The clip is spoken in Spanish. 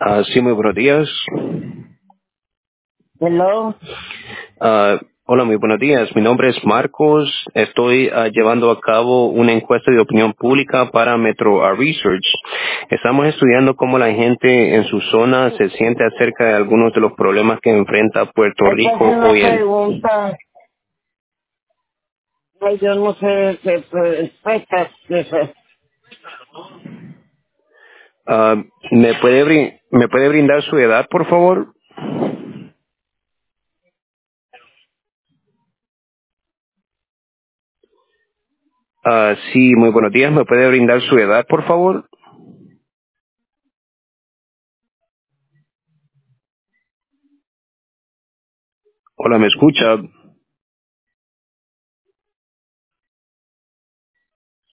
Sí, muy buenos días. Hello. Hola, muy buenos días. Mi nombre es Marcos. Estoy llevando a cabo una encuesta de opinión pública para Metro Research. Estamos estudiando cómo la gente en su zona se siente acerca de algunos de los problemas que enfrenta Puerto Esta es Rico una hoy en. pregunta. Ay, yo no sé qué respuestas. ¿Me puede brindar su edad, por favor? Sí, muy buenos días. ¿Me puede brindar su edad, por favor? Hola, ¿me escucha?